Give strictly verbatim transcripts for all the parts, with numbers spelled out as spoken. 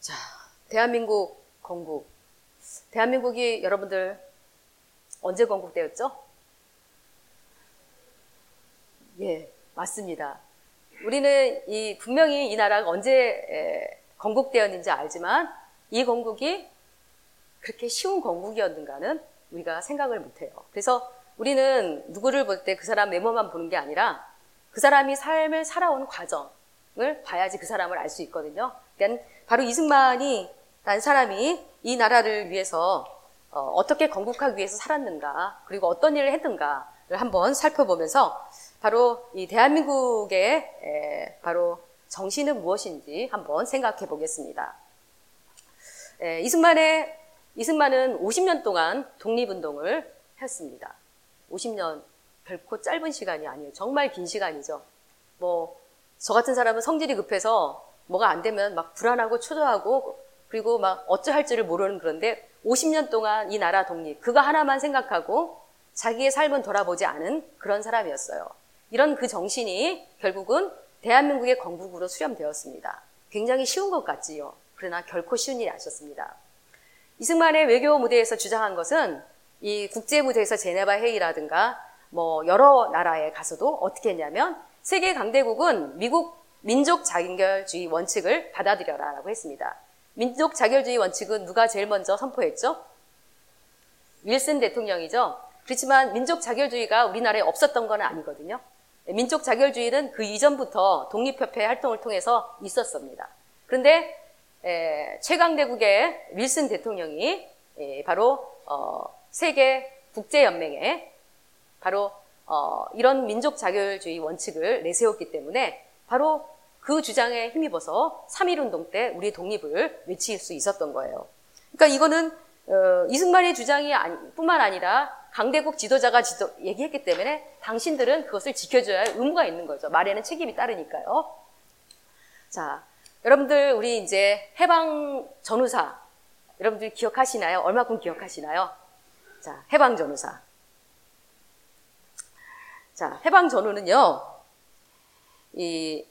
자, 대한민국 건국. 대한민국이 여러분들 언제 건국되었죠? 예, 맞습니다. 우리는 이 분명히 이 나라가 언제 에, 건국되었는지 알지만 이 건국이 그렇게 쉬운 건국이었는가는 우리가 생각을 못해요. 그래서 우리는 누구를 볼 때 그 사람 외모만 보는 게 아니라 그 사람이 삶을 살아온 과정을 봐야지 그 사람을 알 수 있거든요. 그러니까 바로 이승만이 라는 사람이 이 나라를 위해서 어, 어떻게 건국하기 위해서 살았는가, 그리고 어떤 일을 했는가를 한번 살펴보면서 바로 이 대한민국의 에, 바로 정신은 무엇인지 한번 생각해 보겠습니다. 에, 이승만의 이승만은 오십 년 동안 독립운동을 했습니다. 오십 년 결코 짧은 시간이 아니에요. 정말 긴 시간이죠. 뭐 저 같은 사람은 성질이 급해서 뭐가 안 되면 막 불안하고 초조하고 그리고 막 어찌할지를 모르는, 그런데 오십 년 동안 이 나라 독립, 그거 하나만 생각하고 자기의 삶은 돌아보지 않은 그런 사람이었어요. 이런 그 정신이 결국은 대한민국의 건국으로 수렴되었습니다. 굉장히 쉬운 것 같지요. 그러나 결코 쉬운 일이 아니었습니다. 이승만의 외교 무대에서 주장한 것은 이 국제 무대에서 제네바 회의라든가 뭐 여러 나라에 가서도 어떻게 했냐면 세계 강대국은 미국 민족 자결주의 원칙을 받아들여라라고 했습니다. 민족 자결주의 원칙은 누가 제일 먼저 선포했죠? 윌슨 대통령이죠. 그렇지만 민족 자결주의가 우리나라에 없었던 건 아니거든요. 민족 자결주의는 그 이전부터 독립협회 활동을 통해서 있었습니다. 그런데 에, 최강대국의 윌슨 대통령이 에, 바로 어, 세계 국제연맹에 바로 어, 이런 민족 자결주의 원칙을 내세웠기 때문에 바로 그 주장에 힘입어서 삼일 운동 때 우리 독립을 외칠 수 있었던 거예요. 그러니까 이거는 어, 이승만의 주장이 아니, 뿐만 아니라 강대국 지도자가 지도, 얘기했기 때문에 당신들은 그것을 지켜줘야 할 의무가 있는 거죠. 말에는 책임이 따르니까요. 자, 여러분들 우리 이제 해방 전후사 여러분들 기억하시나요? 얼마큼 기억하시나요? 자, 해방 전후사. 자, 해방 전후는요, 이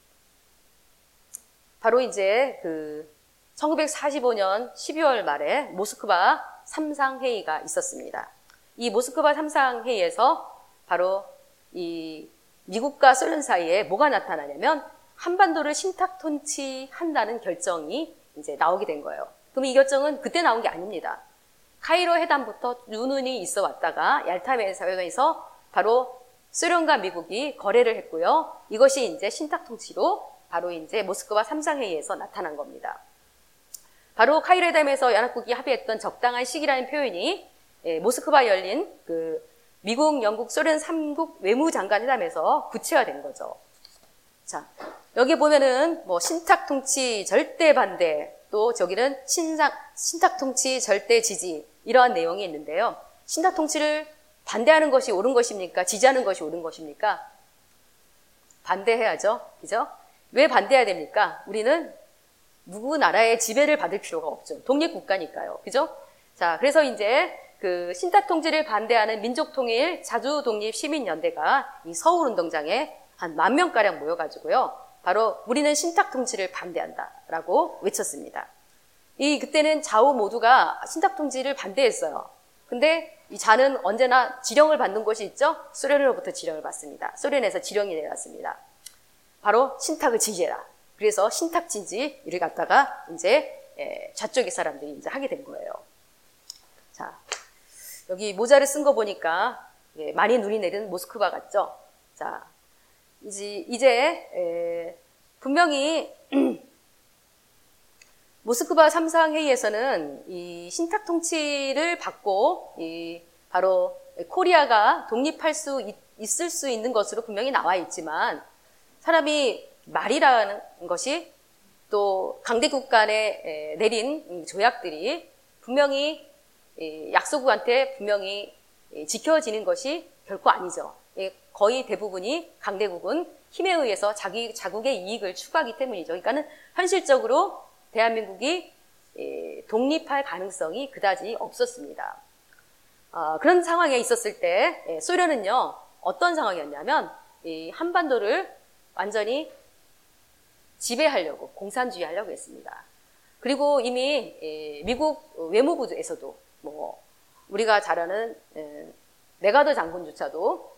바로 이제 그 천구백사십오 년 십이월 말에 모스크바 삼상회의가 있었습니다. 이 모스크바 삼상회의에서 바로 이 미국과 소련 사이에 뭐가 나타나냐면 한반도를 신탁 통치한다는 결정이 이제 나오게 된 거예요. 그럼 이 결정은 그때 나온 게 아닙니다. 카이로 회담부터 누누이 있어 왔다가 얄타 회담에서 바로 소련과 미국이 거래를 했고요. 이것이 이제 신탁 통치로 바로 이제 모스크바 삼상회의에서 나타난 겁니다. 바로 카이로 회담에서 연합국이 합의했던 적당한 시기라는 표현이 예, 모스크바 열린 그 미국, 영국, 소련 삼국 외무장관 회담에서 구체화된 거죠. 자, 여기 보면은 뭐 신탁 통치 절대 반대, 또 저기는 신상, 신탁 통치 절대 지지, 이러한 내용이 있는데요. 신탁 통치를 반대하는 것이 옳은 것입니까? 지지하는 것이 옳은 것입니까? 반대해야죠. 그죠? 왜 반대해야 됩니까? 우리는 누구 나라의 지배를 받을 필요가 없죠. 독립국가니까요. 그죠? 자, 그래서 이제 그 신탁 통치를 반대하는 민족통일 자주독립시민연대가 이 서울운동장에 한 만 명가량 모여가지고요. 바로 우리는 신탁 통치를 반대한다라고 외쳤습니다. 이 그때는 좌우 모두가 신탁 통치를 반대했어요. 근데 이 좌는 언제나 지령을 받는 곳이 있죠? 소련으로부터 지령을 받습니다. 소련에서 지령이 내렸습니다. 바로 신탁을 지지해라. 그래서 신탁 지지를 갖다가 이제 좌쪽의 사람들이 이제 하게 된 거예요. 자, 여기 모자를 쓴 거 보니까 많이 눈이 내리는 모스크바 같죠? 자, 이제, 이제 에, 분명히 모스크바 삼상회의에서는 이 신탁 통치를 받고 이 바로 코리아가 독립할 수 있, 있을 수 있는 것으로 분명히 나와 있지만 사람이 말이라는 것이 또 강대국 간에 내린 조약들이 분명히 약소국한테 분명히 지켜지는 것이 결코 아니죠. 거의 대부분이 강대국은 힘에 의해서 자기 자국의 이익을 추구하기 때문이죠. 그러니까는 현실적으로 대한민국이 독립할 가능성이 그다지 없었습니다. 어, 그런 상황에 있었을 때 소련은요 어떤 상황이었냐면 이 한반도를 완전히 지배하려고 공산주의 하려고 했습니다. 그리고 이미 미국 외무부에서도 뭐 우리가 잘 아는 메가더 장군조차도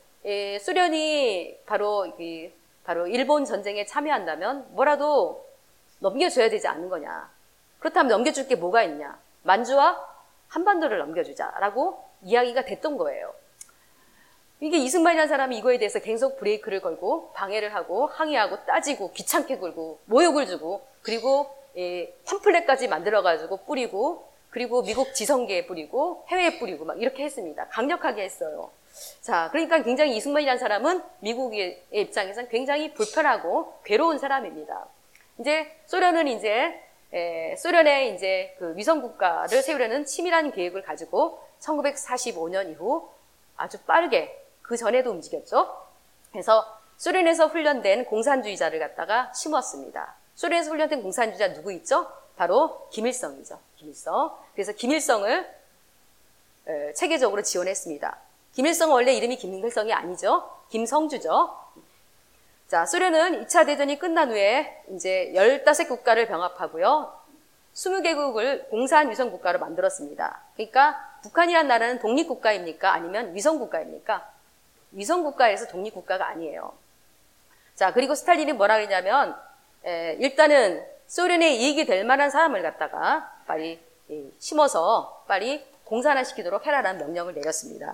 소련이 바로 바로 일본 전쟁에 참여한다면 뭐라도 넘겨줘야 되지 않는 거냐. 그렇다면 넘겨줄 게 뭐가 있냐. 만주와 한반도를 넘겨주자라고 이야기가 됐던 거예요. 이게 이승만이라는 사람이 이거에 대해서 계속 브레이크를 걸고 방해를 하고 항의하고 따지고 귀찮게 굴고 모욕을 주고 그리고 예, 팜플렛까지 만들어가지고 뿌리고 그리고 미국 지성계에 뿌리고 해외에 뿌리고 막 이렇게 했습니다. 강력하게 했어요. 자, 그러니까 굉장히 이승만이라는 사람은 미국의 입장에서는 굉장히 불편하고 괴로운 사람입니다. 이제 소련은 이제 에, 소련의 이제 그 위성 국가를 세우려는 치밀한 계획을 가지고 천구백사십오 년 이후 아주 빠르게 그 전에도 움직였죠. 그래서 소련에서 훈련된 공산주의자를 갖다가 심었습니다. 소련에서 훈련된 공산주의자 누구 있죠? 바로 김일성이죠. 김일성. 그래서 김일성을 에, 체계적으로 지원했습니다. 김일성은 원래 이름이 김일성이 아니죠. 김성주죠. 자, 소련은 이 차 대전이 끝난 후에 이제 열다섯 국가를 병합하고요. 스무 개국을 공산 위성 국가로 만들었습니다. 그러니까 북한이란 나라는 독립국가입니까? 아니면 위성국가입니까? 위성국가에서 독립국가가 아니에요. 자, 그리고 스탈린이 뭐라 그러냐면 에, 일단은 소련에 이익이 될 만한 사람을 갖다가 빨리 에, 심어서 빨리 공산화시키도록 해라라는 명령을 내렸습니다.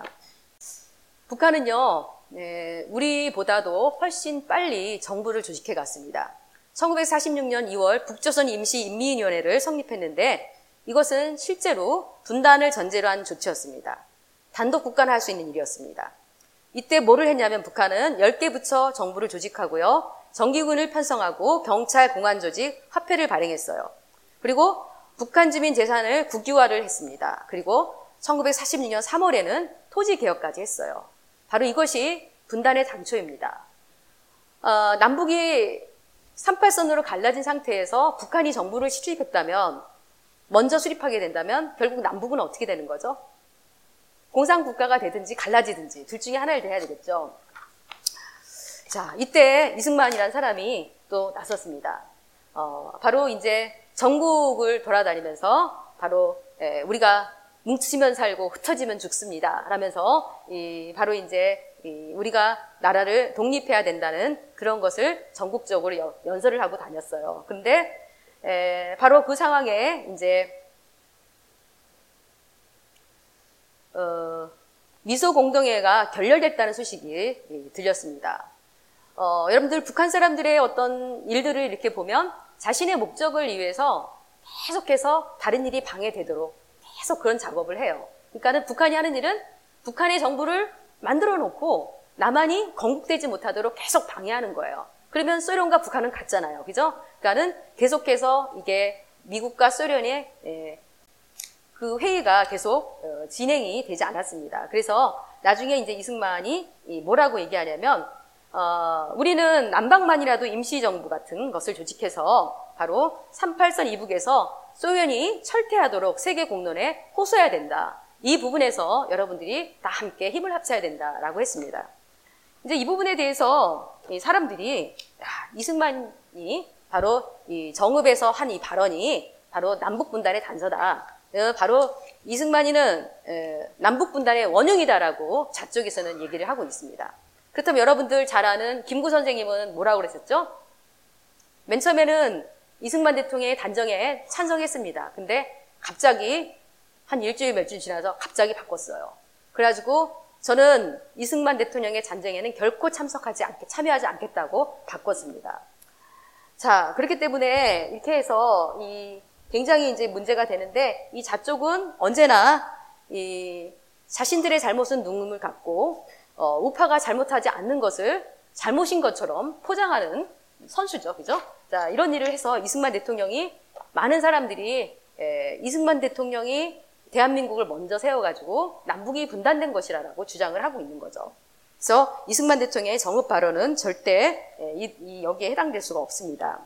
북한은요, 에, 우리보다도 훨씬 빨리 정부를 조직해 갔습니다. 천구백사십육 년 이월 북조선 임시인민위원회를 성립했는데 이것은 실제로 분단을 전제로 한 조치였습니다. 단독 국가는 할 수 있는 일이었습니다. 이때 뭐를 했냐면 북한은 열 개 부처 정부를 조직하고요. 정기군을 편성하고 경찰, 공안 조직, 화폐를 발행했어요. 그리고 북한 주민 재산을 국유화를 했습니다. 그리고 천구백사십육 년 삼월에는 토지 개혁까지 했어요. 바로 이것이 분단의 당초입니다. 어, 남북이 삼팔 선으로 갈라진 상태에서 북한이 정부를 수립했다면, 먼저 수립하게 된다면 결국 남북은 어떻게 되는 거죠? 공산국가가 되든지 갈라지든지 둘 중에 하나를 돼야 되겠죠. 자, 이때 이승만이라는 사람이 또 나섰습니다. 어, 바로 이제 전국을 돌아다니면서 바로 에, 우리가 뭉치면 살고 흩어지면 죽습니다. 라면서 이, 바로 이제 이, 우리가 나라를 독립해야 된다는 그런 것을 전국적으로 여, 연설을 하고 다녔어요. 근데 에, 바로 그 상황에 이제 어, 미소 공동회가 결렬됐다는 소식이 들렸습니다. 어, 여러분들 북한 사람들의 어떤 일들을 이렇게 보면 자신의 목적을 위해서 계속해서 다른 일이 방해되도록 계속 그런 작업을 해요. 그러니까는 북한이 하는 일은 북한의 정부를 만들어 놓고 남한이 건국되지 못하도록 계속 방해하는 거예요. 그러면 소련과 북한은 같잖아요. 그죠? 그러니까는 계속해서 이게 미국과 소련의 에, 그 회의가 계속 어, 진행이 되지 않았습니다. 그래서 나중에 이제 이승만이 뭐라고 얘기하냐면 어, 우리는 남방만이라도 임시정부 같은 것을 조직해서 바로 삼팔 선 이북에서 소련이 철퇴하도록 세계 공론에 호소해야 된다. 이 부분에서 여러분들이 다 함께 힘을 합쳐야 된다라고 했습니다. 이제 이 부분에 대해서 사람들이 야, 이승만이 바로 이 정읍에서 한 이 발언이 바로 남북분단의 단서다. 바로 이승만이는 남북분단의 원흉이다라고 자쪽에서는 얘기를 하고 있습니다. 그렇다면 여러분들 잘 아는 김구 선생님은 뭐라고 그랬었죠? 맨 처음에는 이승만 대통령의 단정에 찬성했습니다. 근데 갑자기 한 일주일 몇 주 지나서 갑자기 바꿨어요. 그래가지고 저는 이승만 대통령의 잔정에는 결코 참석하지 않게, 참여하지 않겠다고 바꿨습니다. 자, 그렇기 때문에 이렇게 해서 이 굉장히 이제 문제가 되는데 이 자쪽은 언제나 이 자신들의 잘못은 누움을 갖고 어, 우파가 잘못하지 않는 것을 잘못인 것처럼 포장하는 선수죠, 그죠? 자, 이런 일을 해서 이승만 대통령이 많은 사람들이 에, 이승만 대통령이 대한민국을 먼저 세워가지고 남북이 분단된 것이라고 주장을 하고 있는 거죠. 그래서 이승만 대통령의 정읍 발언은 절대 에, 이, 이 여기에 해당될 수가 없습니다.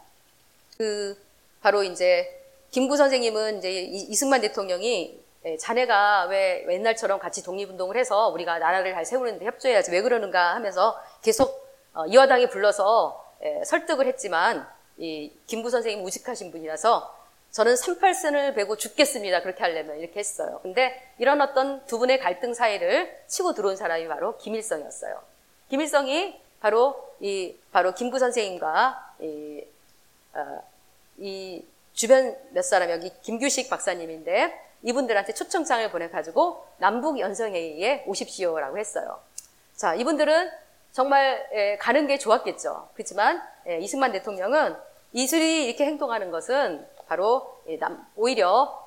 그 바로 이제 김구 선생님은 이제 이승만 대통령이 자네가 왜 옛날처럼 같이 독립운동을 해서 우리가 나라를 잘 세우는데 협조해야지 왜 그러는가 하면서 계속 이화당에 불러서 설득을 했지만 이 김구 선생님 우직하신 분이라서 저는 삼팔선을 베고 죽겠습니다. 그렇게 하려면 이렇게 했어요. 근데 이런 어떤 두 분의 갈등 사이를 치고 들어온 사람이 바로 김일성이었어요. 김일성이 바로 이 바로 김구 선생님과 이, 어, 이 주변 몇 사람, 여기 김규식 박사님인데 이분들한테 초청장을 보내가지고 남북 연성회의에 오십시오라고 했어요. 자, 이분들은 정말 에, 가는 게 좋았겠죠. 그렇지만 에, 이승만 대통령은 이들이 이렇게 행동하는 것은 바로 에, 남, 오히려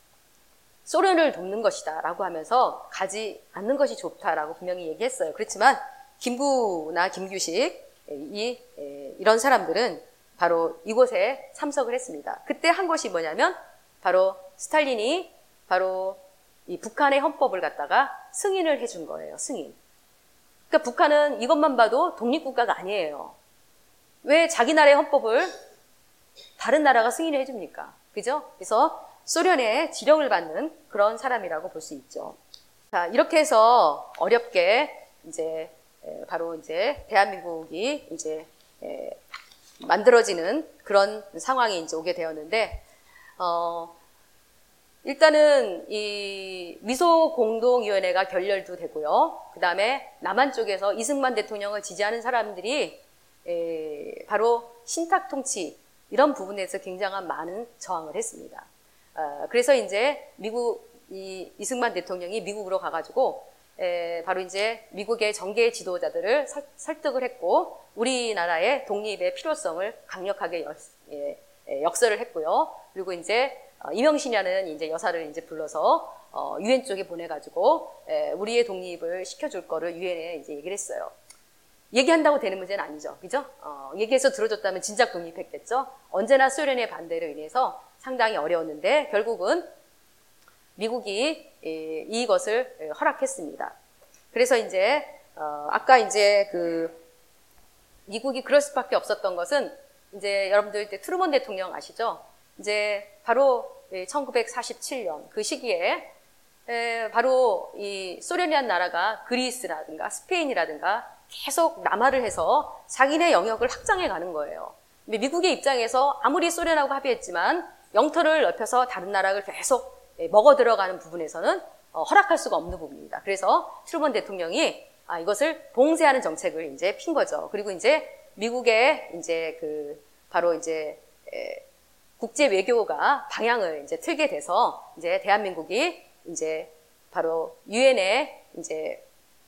소련을 돕는 것이다 라고 하면서 가지 않는 것이 좋다라고 분명히 얘기했어요. 그렇지만 김구나 김규식 이, 에, 이런 사람들은 바로 이곳에 참석을 했습니다. 그때 한 것이 뭐냐면 바로 스탈린이 바로 이 북한의 헌법을 갖다가 승인을 해준 거예요. 승인. 그러니까 북한은 이것만 봐도 독립국가가 아니에요. 왜 자기 나라의 헌법을 다른 나라가 승인을 해줍니까? 그죠? 그래서 소련의 지령을 받는 그런 사람이라고 볼 수 있죠. 자, 이렇게 해서 어렵게 이제 바로 이제 대한민국이 이제 만들어지는 그런 상황이 이제 오게 되었는데, 어, 일단은 이 미소공동위원회가 결렬도 되고요. 그 다음에 남한 쪽에서 이승만 대통령을 지지하는 사람들이 에, 바로 신탁통치 이런 부분에서 굉장한 많은 저항을 했습니다. 어, 그래서 이제 미국 이 이승만 대통령이 미국으로 가가지고 에, 바로 이제 미국의 정계 지도자들을 설, 설득을 했고 우리나라의 독립의 필요성을 강력하게 역, 예, 예, 역설을 했고요. 그리고 이제 어, 이명신이라는 이제 여사를 이제 불러서 어, 유엔 쪽에 보내가지고 에, 우리의 독립을 시켜줄 거를 유엔에 이제 얘기를 했어요. 얘기한다고 되는 문제는 아니죠, 그죠? 어, 얘기해서 들어줬다면 진작 독립했겠죠. 언제나 소련의 반대로 인해서 상당히 어려웠는데 결국은 미국이 에, 이것을 허락했습니다. 그래서 이제 어, 아까 이제 그 미국이 그럴 수밖에 없었던 것은 이제 여러분들 이제 트루먼 대통령 아시죠? 이제 바로 천구백사십칠 년 그 시기에 바로 이 소련이라는 나라가 그리스라든가 스페인이라든가 계속 남하를 해서 자기네 영역을 확장해 가는 거예요. 미국의 입장에서 아무리 소련하고 합의했지만 영토를 넓혀서 다른 나라를 계속 먹어 들어가는 부분에서는 허락할 수가 없는 부분입니다. 그래서 트루먼 대통령이 아, 이것을 봉쇄하는 정책을 이제 핀 거죠. 그리고 이제 미국의 이제 그 바로 이제 에, 국제 외교가 방향을 이제 틀게 돼서 이제 대한민국이 이제 바로 유엔에 이제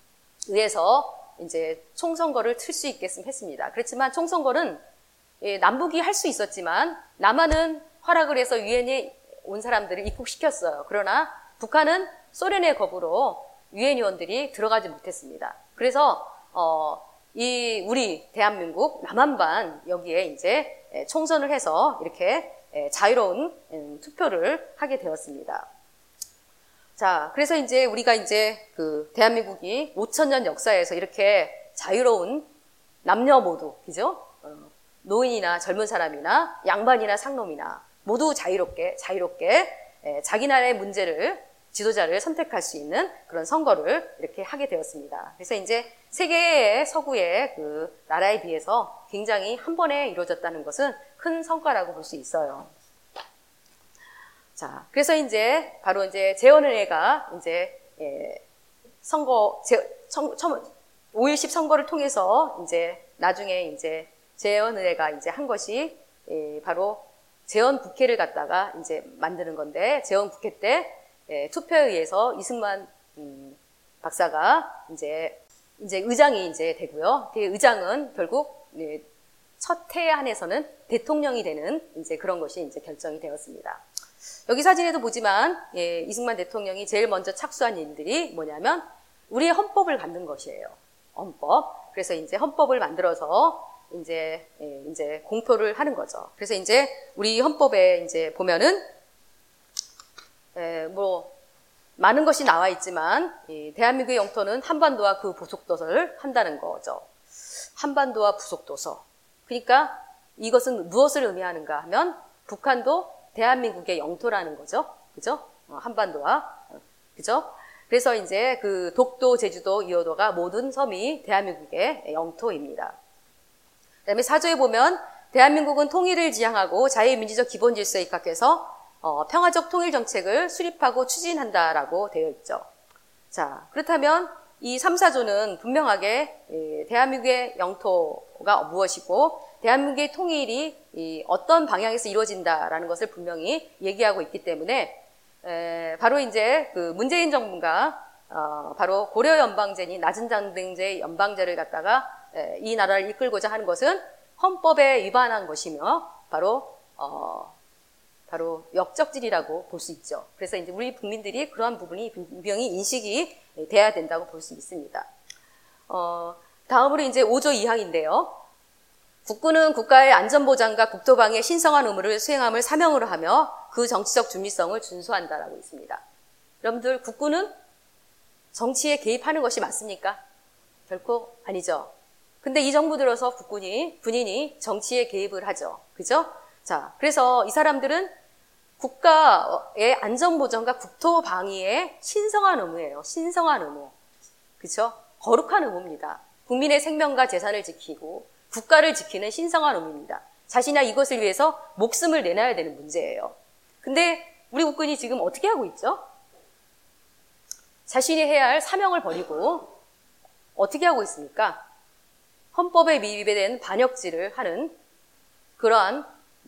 의해서 이제 총선거를 틀 수 있게끔 했습니다. 그렇지만 총선거는 예, 남북이 할 수 있었지만 남한은 허락을 해서 유엔에 온 사람들을 입국시켰어요. 그러나 북한은 소련의 겁으로 유엔 요원들이 들어가지 못했습니다. 그래서 어, 이 우리 대한민국 남한반 여기에 이제 총선을 해서 이렇게 자유로운 투표를 하게 되었습니다. 자, 그래서 이제 우리가 이제 그 대한민국이 오천 년 역사에서 이렇게 자유로운 남녀 모두, 그죠? 어, 노인이나 젊은 사람이나 양반이나 상놈이나 모두 자유롭게, 자유롭게 에, 자기 나라의 문제를, 지도자를 선택할 수 있는 그런 선거를 이렇게 하게 되었습니다. 그래서 이제 세계의 서구의 그 나라에 비해서 굉장히 한 번에 이루어졌다는 것은 큰 성과라고 볼 수 있어요. 자, 그래서 이제 바로 이제 재헌은혜가 이제 예, 선거 제, 청, 청, 오일십 선거를 통해서 이제 나중에 이제 재헌은혜가 이제 한 것이 예, 바로 재헌국회를 갖다가 이제 만드는 건데 재헌국회 때 예, 투표에 의해서 이승만 음, 박사가 이제 이제 의장이 이제 되고요. 그 의장은 결국 예, 첫 해에 한해서는 대통령이 되는 이제 그런 것이 이제 결정이 되었습니다. 여기 사진에도 보지만 예, 이승만 대통령이 제일 먼저 착수한 일들이 뭐냐면 우리의 헌법을 만든 것이에요. 헌법. 그래서 이제 헌법을 만들어서 이제 예, 이제 공표를 하는 거죠. 그래서 이제 우리 헌법에 이제 보면은 예, 뭐 많은 것이 나와 있지만 이 대한민국의 영토는 한반도와 그 부속도서를 한다는 거죠. 한반도와 부속도서. 그러니까 이것은 무엇을 의미하는가 하면 북한도 대한민국의 영토라는 거죠. 그죠? 어, 한반도와. 어, 그죠? 그래서 이제 그 독도, 제주도, 이호도가 모든 섬이 대한민국의 영토입니다. 그 다음에 사조에 보면 대한민국은 통일을 지향하고 자유민주적 기본 질서에 입각해서 어, 평화적 통일 정책을 수립하고 추진한다라고 되어 있죠. 자, 그렇다면 이 삼, 사조는 분명하게 예, 대한민국의 영토가 무엇이고 대한민국의 통일이 이 어떤 방향에서 이루어진다라는 것을 분명히 얘기하고 있기 때문에 에, 바로 이제 그 문재인 정부가 어, 바로 고려 연방제니 낮은 장등제 연방제를 갖다가 에, 이 나라를 이끌고자 하는 것은 헌법에 위반한 것이며 바로 어, 바로 역적질이라고 볼 수 있죠. 그래서 이제 우리 국민들이 그러한 부분이 분명히 인식이 돼야 된다고 볼 수 있습니다. 어, 다음으로 이제 오 조 이 항인데요. 국군은 국가의 안전보장과 국토방위의 신성한 의무를 수행함을 사명으로 하며 그 정치적 중립성을 준수한다라고 있습니다. 여러분들, 국군은 정치에 개입하는 것이 맞습니까? 결코 아니죠. 근데 이 정부 들어서 국군이, 군인이 정치에 개입을 하죠. 그죠? 자, 그래서 이 사람들은 국가의 안전보전과 국토방위의 신성한 의무예요. 신성한 의무. 그죠? 거룩한 의무입니다. 국민의 생명과 재산을 지키고 국가를 지키는 신성한 의무입니다. 자신이 이것을 위해서 목숨을 내놔야 되는 문제예요. 근데 우리 국군이 지금 어떻게 하고 있죠? 자신이 해야 할 사명을 버리고 어떻게 하고 있습니까? 헌법에 위배된 반역질을 하는 그러한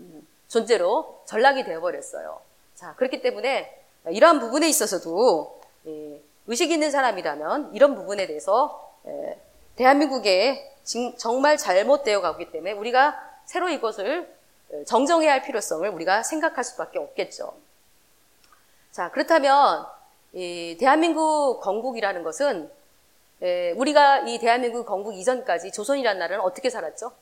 존재로 전락이 되어버렸어요. 자, 그렇기 때문에 이러한 부분에 있어서도 의식 있는 사람이라면 이런 부분에 대해서 대한민국에 정말 잘못되어 가고 있기 때문에 우리가 새로 이것을 정정해야 할 필요성을 우리가 생각할 수밖에 없겠죠. 자, 그렇다면 이 대한민국 건국이라는 것은 우리가 이 대한민국 건국 이전까지 조선이라는 나라는 어떻게 살았죠?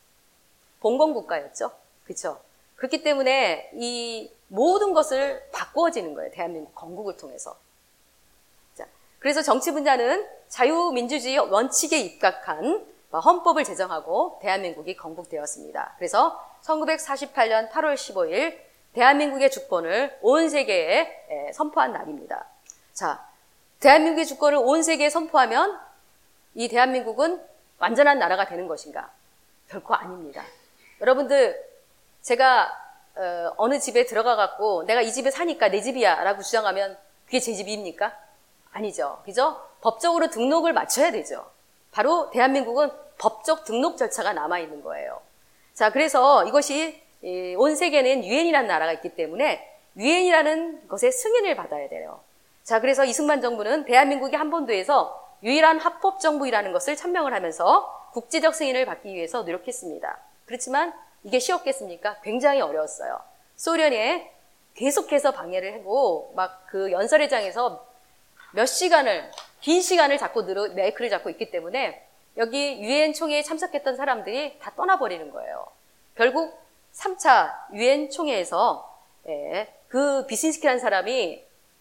봉건국가였죠. 그렇죠? 그렇기 때문에 이 모든 것을 바꾸어지는 거예요. 대한민국 건국을 통해서. 자, 그래서 정치 분야는 자유민주주의 원칙에 입각한 헌법을 제정하고 대한민국이 건국되었습니다. 그래서 천구백사십팔 년 팔월 십오일 대한민국의 주권을 온 세계에 선포한 날입니다. 자, 대한민국의 주권을 온 세계에 선포하면 이 대한민국은 완전한 나라가 되는 것인가? 결코 아닙니다. 여러분들, 제가 어, 어느 집에 들어가갖고 내가 이 집에 사니까 내 집이야 라고 주장하면 그게 제 집입니까? 아니죠. 그죠? 법적으로 등록을 맞춰야 되죠. 바로 대한민국은 법적 등록 절차가 남아있는 거예요. 자, 그래서 이것이 온 세계는 유엔이라는 나라가 있기 때문에 유엔이라는 것의 승인을 받아야 돼요. 자, 그래서 이승만 정부는 대한민국이 한반도에서 유일한 합법정부이라는 것을 천명을 하면서 국제적 승인을 받기 위해서 노력했습니다. 그렇지만 이게 쉬웠겠습니까? 굉장히 어려웠어요. 소련에 계속해서 방해를 하고 막 그 연설회장에서 몇 시간을 긴 시간을 잡고 늘어 마이크를 잡고 있기 때문에 여기 유엔 총회에 참석했던 사람들이 다 떠나버리는 거예요. 결국 삼 차 유엔 총회에서 예, 그 비신스키라는 사람이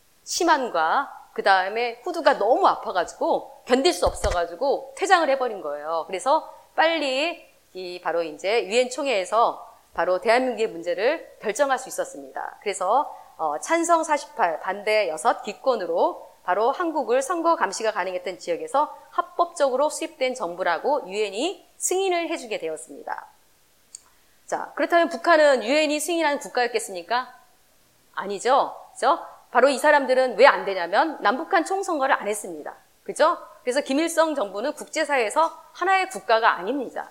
심한과 그 다음에 후두가 너무 아파가지고 견딜 수 없어가지고 퇴장을 해버린 거예요. 그래서 빨리 이 바로 이제 유엔 총회에서 바로 대한민국의 문제를 결정할 수 있었습니다. 그래서 어, 찬성 사십팔, 반대 육 기권으로 바로 한국을 선거 감시가 가능했던 지역에서 합법적으로 수립된 정부라고 유엔이 승인을 해주게 되었습니다. 자, 그렇다면 북한은 유엔이 승인한 국가였겠습니까? 아니죠. 그죠? 바로 이 사람들은 왜 안 되냐면 남북한 총선거를 안 했습니다. 그죠? 그래서 김일성 정부는 국제사회에서 하나의 국가가 아닙니다.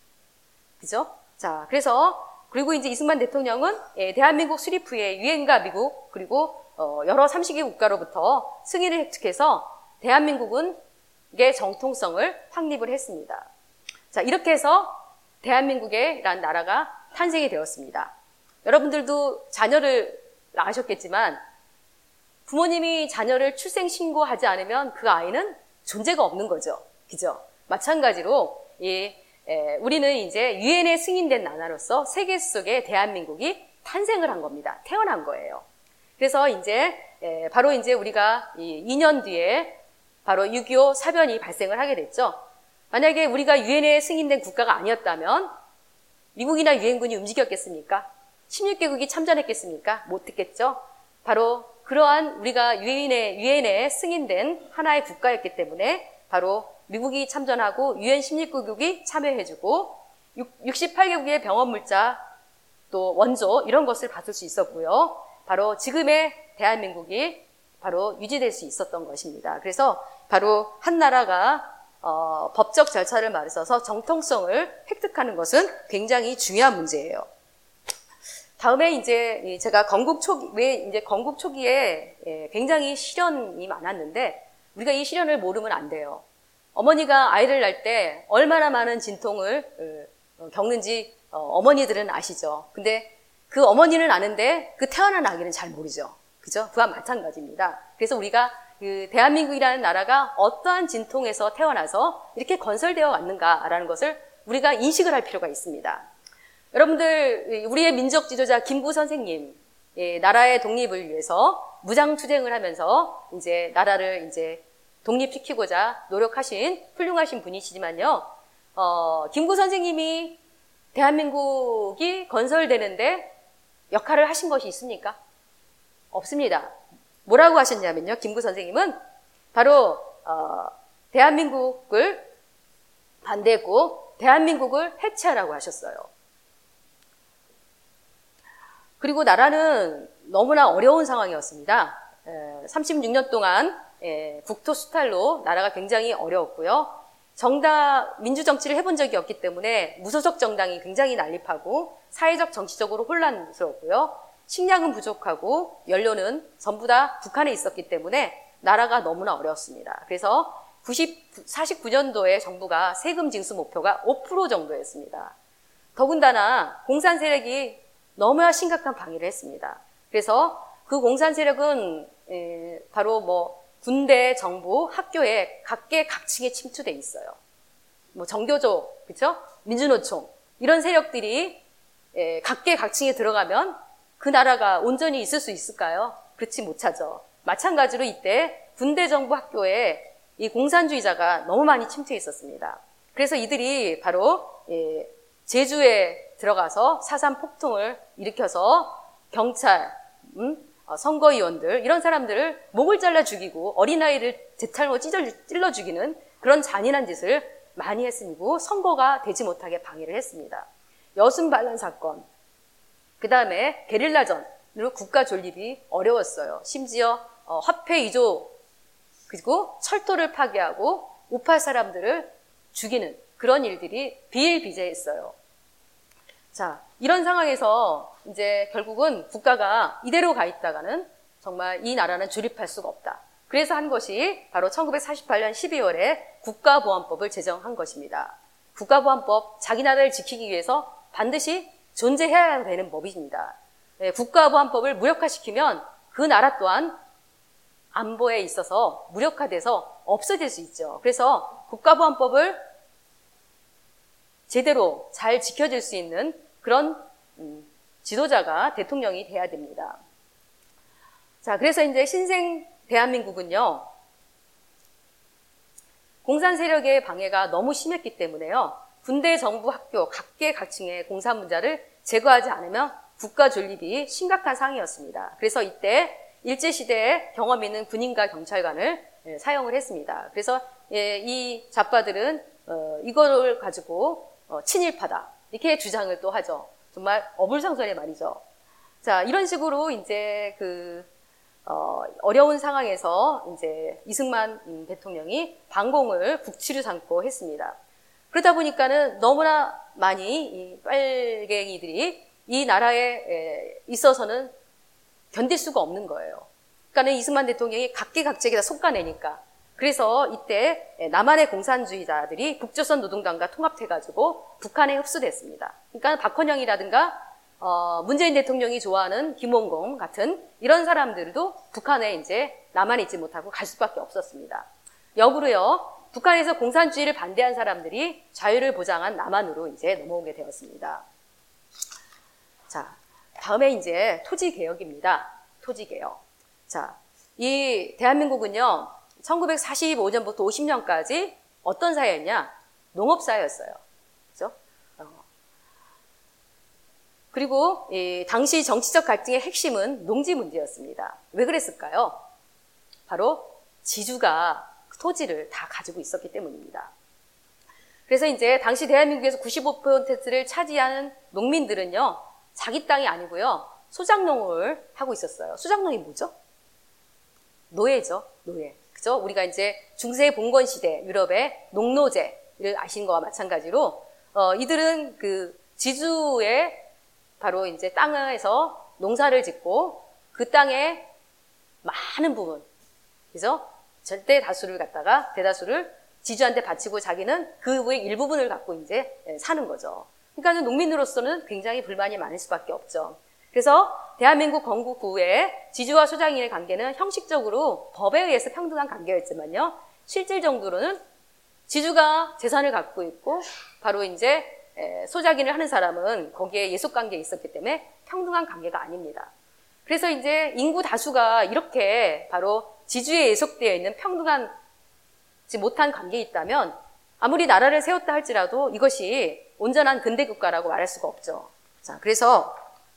그죠? 자, 그래서 그리고 이제 이승만 대통령은 예, 대한민국 수립 후에 유엔과 미국 그리고 어, 여러 삼십 개 국가로부터 승인을 획득해서 대한민국은 의 정통성을 확립을 했습니다. 자, 이렇게 해서 대한민국이라는 나라가 탄생이 되었습니다. 여러분들도 자녀를 낳으셨겠지만 부모님이 자녀를 출생 신고하지 않으면 그 아이는 존재가 없는 거죠. 그죠? 마찬가지로 이 에, 우리는 이제 유엔에 승인된 나라로서 세계 속에 대한민국이 탄생을 한 겁니다. 태어난 거예요. 그래서 이제 에, 바로 이제 우리가 이 이 년 뒤에 바로 육이오 사변이 발생을 하게 됐죠. 만약에 우리가 유엔에 승인된 국가가 아니었다면 미국이나 유엔군이 움직였겠습니까? 십육 개국이 참전했겠습니까? 못했겠죠. 바로 그러한 우리가 유엔에 유엔에 승인된 하나의 국가였기 때문에 바로 미국이 참전하고 유엔 십육 개국이 참여해주고 육십팔 개국의 병원 물자, 또 원조 이런 것을 받을 수 있었고요. 바로 지금의 대한민국이 바로 유지될 수 있었던 것입니다. 그래서 바로 한 나라가 어, 법적 절차를 마련해서 정통성을 획득하는 것은 굉장히 중요한 문제예요. 다음에 이제 제가 건국 초기, 왜 이제 건국 초기에 굉장히 시련이 많았는데 우리가 이 시련을 모르면 안 돼요. 어머니가 아이를 낳을 때 얼마나 많은 진통을 겪는지 어머니들은 아시죠. 근데 그 어머니는 아는데 그 태어난 아기는 잘 모르죠. 그죠? 그와 마찬가지입니다. 그래서 우리가 그 대한민국이라는 나라가 어떠한 진통에서 태어나서 이렇게 건설되어 왔는가라는 것을 우리가 인식을 할 필요가 있습니다. 여러분들, 우리의 민족 지도자 김구 선생님, 예, 나라의 독립을 위해서 무장투쟁을 하면서 이제 나라를 이제 독립시키고자 노력하신 훌륭하신 분이시지만요, 어, 김구 선생님이 대한민국이 건설되는데 역할을 하신 것이 있습니까? 없습니다. 뭐라고 하셨냐면요, 김구 선생님은 바로 어, 대한민국을 반대했고 대한민국을 해체하라고 하셨어요. 그리고 나라는 너무나 어려운 상황이었습니다. 에, 삼십육 년 동안 에, 국토 수탈로 나라가 굉장히 어려웠고요. 정당, 민주정치를 해본 적이 없기 때문에 무소속 정당이 굉장히 난립하고 사회적 정치적으로 혼란스럽고요. 식량은 부족하고 연료는 전부 다 북한에 있었기 때문에 나라가 너무나 어려웠습니다. 그래서 사십구 년도에 정부가 세금 징수 목표가 오 퍼센트 정도였습니다. 더군다나 공산 세력이 너무나 심각한 방해를 했습니다. 그래서 그 공산 세력은 바로 뭐 군대, 정부, 학교에 각계각층에 침투돼 있어요. 뭐 정교조, 그렇죠? 민주노총 이런 세력들이 각계각층에 들어가면 그 나라가 온전히 있을 수 있을까요? 그렇지 못하죠. 마찬가지로 이때 군대, 정부, 학교에 이 공산주의자가 너무 많이 침투해 있었습니다. 그래서 이들이 바로 제주에 들어가서 사삼 폭동을 일으켜서 경찰, 음? 선거위원들 이런 사람들을 목을 잘라 죽이고 어린아이를 재탈모 찔러 죽이는 그런 잔인한 짓을 많이 했으니고 선거가 되지 못하게 방해를 했습니다. 여순 반란 사건, 그 다음에 게릴라전으로 국가 존립이 어려웠어요. 심지어 어, 화폐 위조 그리고 철도를 파괴하고 우파 사람들을 죽이는 그런 일들이 비일비재했어요. 자, 이런 상황에서 이제 결국은 국가가 이대로 가 있다가는 정말 이 나라는 조립할 수가 없다. 그래서 한 것이 바로 천구백사십팔 년 십이월에 국가보안법을 제정한 것입니다. 국가보안법, 자기 나라를 지키기 위해서 반드시 존재해야 되는 법입니다. 네, 국가보안법을 무력화시키면 그 나라 또한 안보에 있어서 무력화돼서 없어질 수 있죠. 그래서 국가보안법을 제대로 잘 지켜질 수 있는 그런 음, 지도자가 대통령이 돼야 됩니다. 자, 그래서 이제 신생 대한민국은요, 공산 세력의 방해가 너무 심했기 때문에요, 군대, 정부, 학교, 각계각층의 공산 문자를 제거하지 않으면 국가 존립이 심각한 상황이었습니다. 그래서 이때 일제시대에 경험 있는 군인과 경찰관을 예, 사용을 했습니다. 그래서 예, 이 좌파들은 어, 이거를 가지고 어, 친일파다 이렇게 주장을 또 하죠. 정말 어불성설의 말이죠. 자, 이런 식으로 이제 그 어, 어려운 상황에서 이제 이승만 음, 대통령이 반공을 국치로 삼고 했습니다. 그러다 보니까는 너무나 많이 이 빨갱이들이 이 나라에 에, 있어서는 견딜 수가 없는 거예요. 그러니까는 이승만 대통령이 각계각층에다 솎아내니까. 그래서 이때 남한의 공산주의자들이 북조선 노동당과 통합해가지고 북한에 흡수됐습니다. 그러니까 박헌영이라든가 어, 문재인 대통령이 좋아하는 김원공 같은 이런 사람들도 북한에 이제 남한에 있지 못하고 갈 수밖에 없었습니다. 역으로요, 북한에서 공산주의를 반대한 사람들이 자유를 보장한 남한으로 이제 넘어오게 되었습니다. 자, 다음에 이제 토지개혁입니다. 토지개혁. 자, 이 대한민국은요, 천구백사십오 년부터 오십 년까지 어떤 사회였냐? 농업사회였어요. 그죠? 어. 그리고 이 당시 정치적 갈등의 핵심은 농지 문제였습니다. 왜 그랬을까요? 바로 지주가 토지를 다 가지고 있었기 때문입니다. 그래서 이제 당시 대한민국에서 구십오 퍼센트를 차지하는 농민들은요, 자기 땅이 아니고요, 소작농을 하고 있었어요. 소작농이 뭐죠? 노예죠, 노예. 그죠? 우리가 이제 중세 봉건 시대 유럽의 농노제를 아시는 거와 마찬가지로, 어, 이들은 그 지주의 바로 이제 땅에서 농사를 짓고 그 땅의 많은 부분, 그죠? 절대 다수를 갖다가 대다수를 지주한테 바치고 자기는 그 외의 일부분을 갖고 이제 사는 거죠. 그러니까 농민으로서는 굉장히 불만이 많을 수밖에 없죠. 그래서 대한민국 건국후에 지주와 소장인의 관계는 형식적으로 법에 의해서 평등한 관계였지만요, 실질적으로는 지주가 재산을 갖고 있고 바로 이제 소작인을 하는 사람은 거기에 예속 관계에 있었기 때문에 평등한 관계가 아닙니다. 그래서 이제 인구 다수가 이렇게 바로 지주에 예속되어 있는 평등하지 못한 관계에 있다면 아무리 나라를 세웠다 할지라도 이것이 온전한 근대 국가라고 말할 수가 없죠. 자, 그래서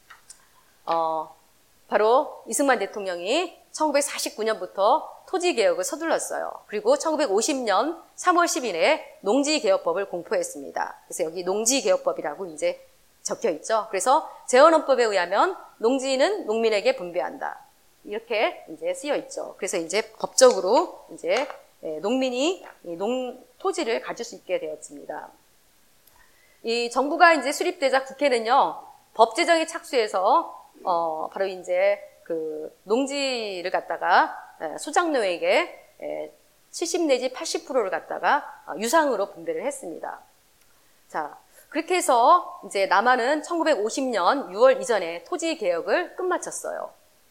어, 바로 이승만 대통령이 천구백사십구 년부터 토지개혁을 서둘렀어요. 그리고 천구백오십 년 삼월 십일에 농지개혁법을 공포했습니다. 그래서 여기 농지개혁법이라고 이제 적혀 있죠. 그래서 재헌헌법에 의하면 농지는 농민에게 분배한다. 이렇게 이제 쓰여 있죠. 그래서 이제 법적으로 이제 농민이 농, 토지를 가질 수 있게 되었습니다. 이 정부가 이제 수립되자 국회는요, 법 제정에 착수해서 어, 바로 이제 그 농지를 갖다가 소작농에게 칠십 내지 팔십 퍼센트를 갖다가 유상으로 분배를 했습니다. 자, 그렇게 해서 이제 남한은 천구백오십 년 유월 이전에 토지 개혁을 끝마쳤어요.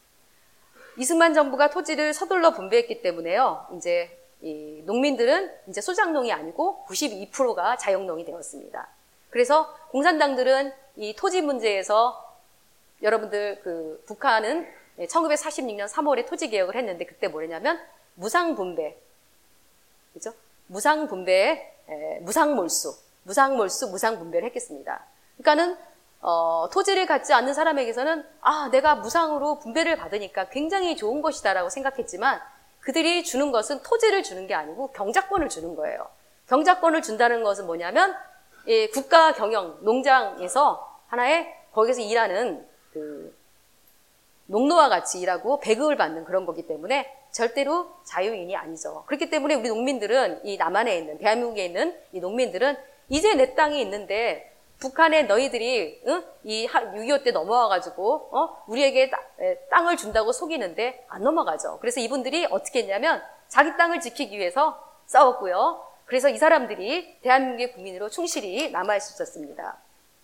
이승만 정부가 토지를 서둘러 분배했기 때문에요, 이제 이 농민들은 이제 소작농이 아니고 구십이 퍼센트가 자영농이 되었습니다. 그래서 공산당들은 이 토지 문제에서 여러분들 그 북한은 천구백사십육 년 삼월에 토지 개혁을 했는데 그때 뭐냐면 무상 분배, 그죠? 무상 분배에 무상 몰수, 무상 몰수, 무상 분배를 했겠습니다. 그러니까는 어, 토지를 갖지 않는 사람에게서는 아, 내가 무상으로 분배를 받으니까 굉장히 좋은 것이다라고 생각했지만 그들이 주는 것은 토지를 주는 게 아니고 경작권을 주는 거예요. 경작권을 준다는 것은 뭐냐면 예, 국가 경영 농장에서 하나의 거기서 일하는 그 농노와 같이 일하고 배급을 받는 그런 거기 때문에 절대로 자유인이 아니죠. 그렇기 때문에 우리 농민들은 이 남한에 있는 대한민국에 있는 이 농민들은 이제 내 땅이 있는데 북한에 너희들이 응? 이 육이오 때 넘어와가지고 어? 우리에게 따, 에, 땅을 준다고 속이는데 안 넘어가죠. 그래서 이분들이 어떻게 했냐면 자기 땅을 지키기 위해서 싸웠고요. 그래서 이 사람들이 대한민국의 국민으로 충실히 남아있었습니다.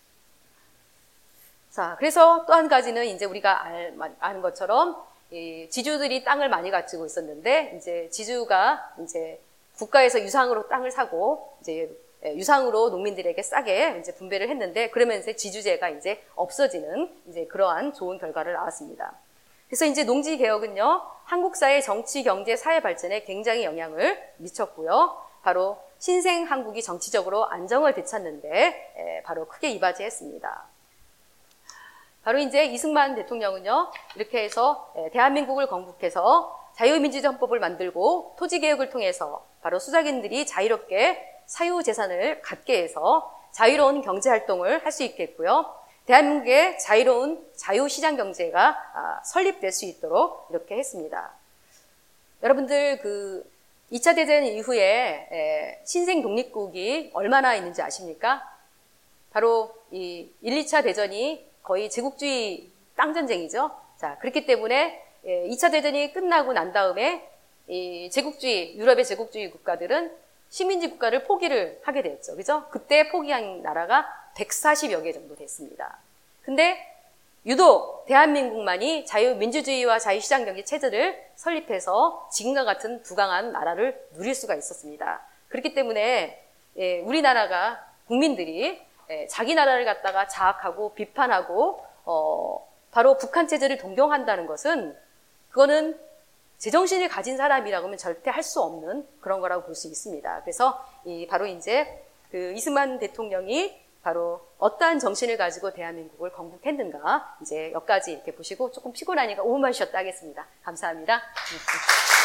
자, 그래서 또 한 가지는 이제 우리가 알, 아는 것처럼 이 지주들이 땅을 많이 가지고 있었는데 이제 지주가 이제 국가에서 유상으로 땅을 사고 이제 유상으로 농민들에게 싸게 이제 분배를 했는데 그러면서 지주제가 이제 없어지는 이제 그러한 좋은 결과를 낳았습니다. 그래서 이제 농지 개혁은요, 한국 사회 정치, 경제, 사회 발전에 굉장히 영향을 미쳤고요. 바로 신생 한국이 정치적으로 안정을 되찾는데 바로 크게 이바지했습니다. 바로 이제 이승만 대통령은요, 이렇게 해서 대한민국을 건국해서 자유민주주의 헌법을 만들고 토지개혁을 통해서 바로 소작인들이 자유롭게 사유재산을 갖게 해서 자유로운 경제활동을 할 수 있겠고요. 대한민국의 자유로운 자유시장경제가 설립될 수 있도록 이렇게 했습니다. 여러분들 그 이 차 대전 이후에 신생 독립국이 얼마나 있는지 아십니까? 바로 이 일, 이 차 대전이 거의 제국주의 땅전쟁이죠. 자, 그렇기 때문에 이 차 대전이 끝나고 난 다음에 이 제국주의, 유럽의 제국주의 국가들은 식민지 국가를 포기를 하게 됐죠. 그죠? 그때 포기한 나라가 백사십여 개 정도 됐습니다. 근데 유독 대한민국만이 자유민주주의와 자유시장경제 체제를 설립해서 지금과 같은 부강한 나라를 누릴 수가 있었습니다. 그렇기 때문에 우리나라가 국민들이 자기 나라를 갖다가 자학하고 비판하고 어, 바로 북한 체제를 동경한다는 것은 그거는 제정신을 가진 사람이라고 하면 절대 할 수 없는 그런 거라고 볼 수 있습니다. 그래서 이 바로 이제 그 이승만 대통령이 바로 어떠한 정신을 가지고 대한민국을 건국했는가 이제 여기까지 이렇게 보시고 조금 피곤하니까 오 분만 쉬었다 하겠습니다. 감사합니다.